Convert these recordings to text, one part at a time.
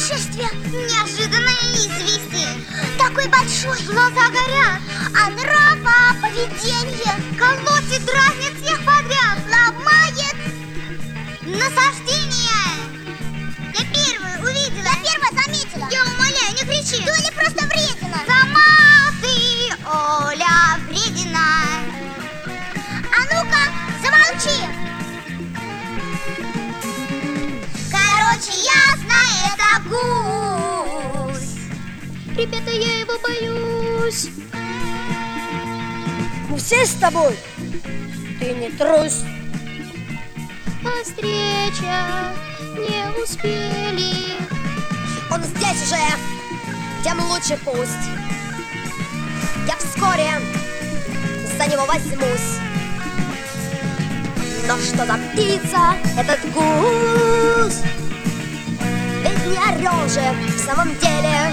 Происшествие. Неожиданное известие. Такой большой. Глаза горят. А нрава, поведение. Колотит, дразнит всех подряд. Ломает насаждение. Я первая увидела. Я первая заметила. Я умоляю, не кричи. Доля просто вредина. Сама ты, Оля, вредина. А ну-ка, замолчи. Короче, ясно, это гусь. Ребята, я его боюсь. Мы все с тобой. Ты не трусь. А встреча не успели. Он здесь уже, тем лучше пусть. Я вскоре за него возьмусь. Но что за птица этот гусь? Ведь не орел же в самом деле.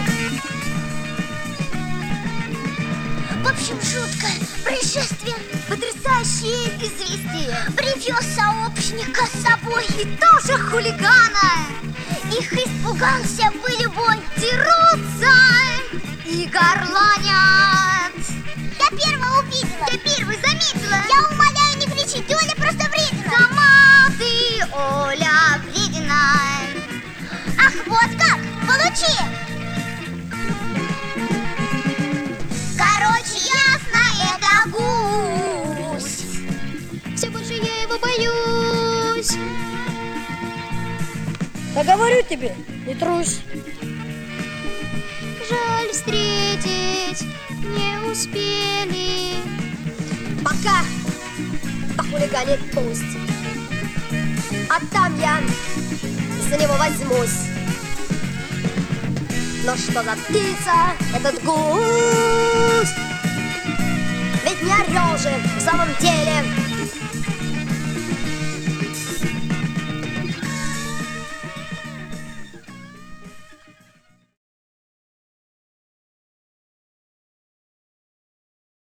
В общем, жуткое происшествие. Потрясающее известие. Привез сообщника с собой. И тоже хулигана. Их испугался бы любой. Дерутся и горланят. Я первая увидела. Я первая заметила. Я умоляю, не кричи. Оля просто вредина. Сама ты, Оля, вредина. Ах, вот как. Получи. Короче, ясно, это гусь. Все больше я его боюсь. Да говорю тебе, не трусь. Жаль, встретить не успели. Пока похулиганит пусть. А там я за него возьмусь. Но что за птица этот гусь? Ведь не орел же в самом деле.